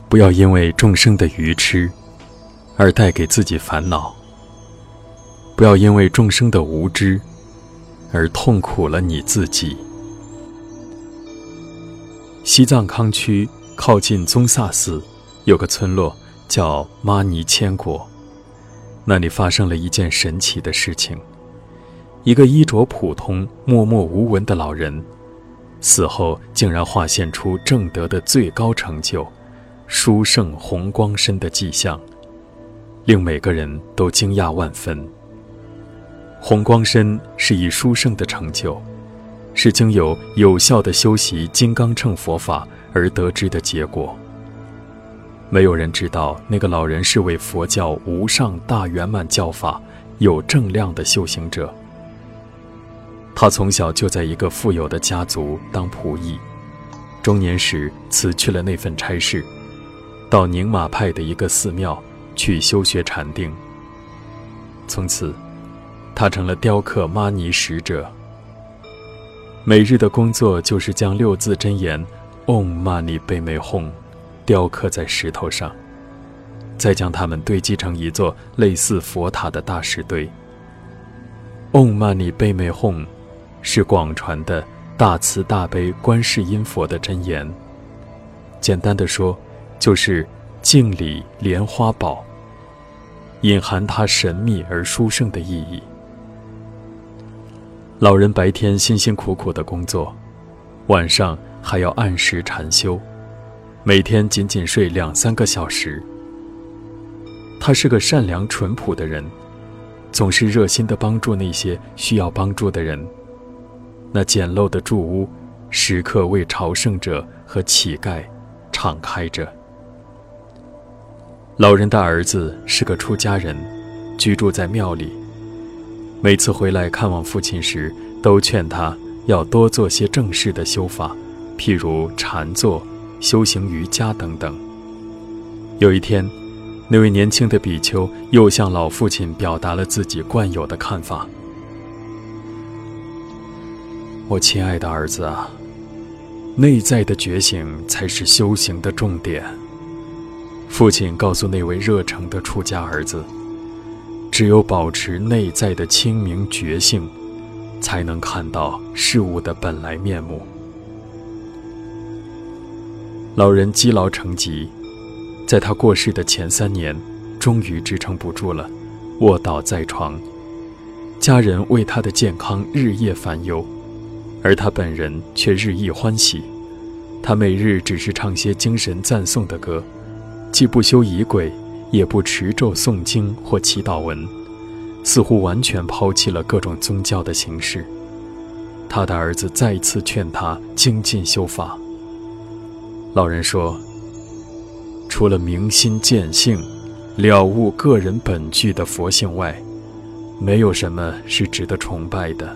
不要因为众生的愚痴而带给自己烦恼，不要因为众生的无知而痛苦了你自己。西藏康区靠近宗萨寺有个村落叫玛尼千国，那里发生了一件神奇的事情。一个衣着普通、默默无闻的老人，死后竟然化现出正德的最高成就——殊胜红光身的迹象，令每个人都惊讶万分。红光身是以殊胜的成就，是经有效的修习金刚乘佛法而得知的结果。没有人知道那个老人是为佛教无上大圆满教法有正量的修行者。他从小就在一个富有的家族当仆役，中年时辞去了那份差事，到宁玛派的一个寺庙去修学禅定。从此他成了雕刻玛尼使者，每日的工作就是将6字真言 Om Mani Padme Hum 雕刻在石头上，再将它们堆积成一座类似佛塔的大石堆。Om Mani Padme Hum 是广传的大慈大悲观世音佛的真言，简单的说就是敬礼莲花宝，隐含它神秘而殊胜的意义。老人白天辛辛苦苦的工作，晚上还要按时禅修，每天仅仅睡2-3个小时。他是个善良淳朴的人，总是热心地帮助那些需要帮助的人。那简陋的住屋时刻为朝圣者和乞丐敞开着。老人的儿子是个出家人，居住在庙里，每次回来看望父亲时，都劝他要多做些正式的修法，譬如禅坐、修行瑜伽等等。有一天，那位年轻的比丘又向老父亲表达了自己惯有的看法。我亲爱的儿子啊，内在的觉醒才是修行的重点。父亲告诉那位热诚的出家儿子，只有保持内在的清明觉性，才能看到事物的本来面目。老人积劳成疾，在他过世的前3年，终于支撑不住了，卧倒在床。家人为他的健康日夜烦忧，而他本人却日益欢喜。他每日只是唱些精神赞颂的歌，既不修仪轨，也不持咒诵经或祈祷文，似乎完全抛弃了各种宗教的形式。他的儿子再次劝他精进修法。老人说，除了明心见性、了悟个人本具的佛性外，没有什么是值得崇拜的。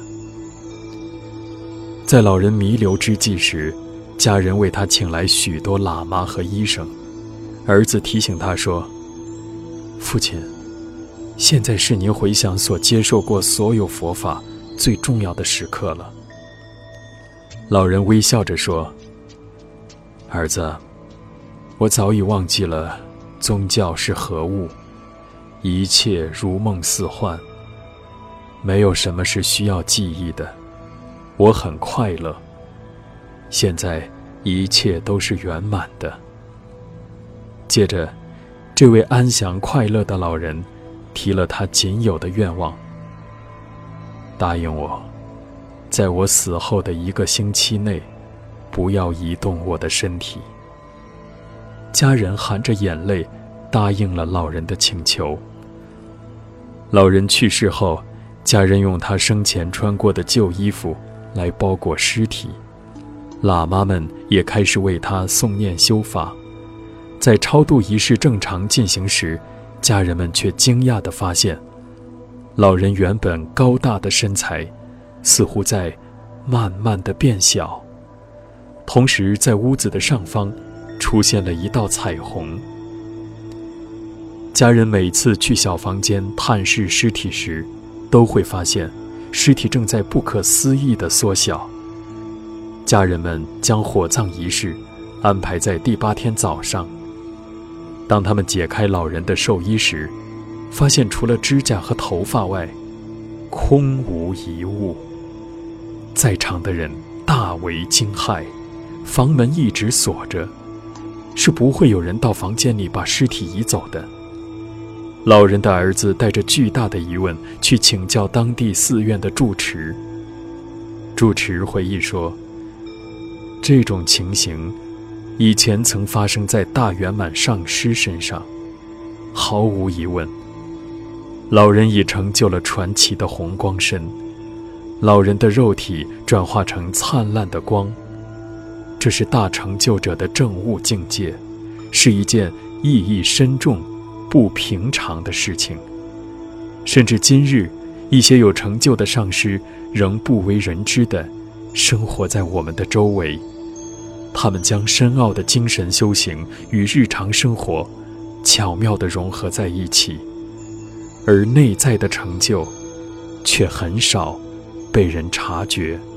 在老人弥留之际时，家人为他请来许多喇嘛和医生。儿子提醒他说，父亲，现在是您回想所接受过所有佛法最重要的时刻了。老人微笑着说，儿子，我早已忘记了宗教是何物，一切如梦似幻，没有什么是需要记忆的。我很快乐，现在一切都是圆满的。接着，这位安详快乐的老人提了他仅有的愿望，答应我，在我死后的1个星期内，不要移动我的身体。家人含着眼泪答应了老人的请求。老人去世后，家人用他生前穿过的旧衣服来包裹尸体，喇嘛们也开始为他诵念修法。在超度仪式正常进行时，家人们却惊讶地发现，老人原本高大的身材似乎在慢慢地变小，同时在屋子的上方出现了一道彩虹。家人每次去小房间探视尸体时，都会发现尸体正在不可思议地缩小。家人们将火葬仪式安排在第8天早上， 当他们解开老人的寿衣时，发现除了指甲和头发外，空无一物。在场的人大为惊骇，房门一直锁着，是不会有人到房间里把尸体移走的。老人的儿子带着巨大的疑问去请教当地寺院的住持。住持回忆说，这种情形以前曾发生在大圆满上师身上，毫无疑问，老人已成就了传奇的红光身，老人的肉体转化成灿烂的光，这是大成就者的证悟境界，是一件意义深重、不平常的事情。甚至今日，一些有成就的上师仍不为人知地生活在我们的周围，他们将深奥的精神修行与日常生活巧妙地融合在一起，而内在的成就却很少被人察觉。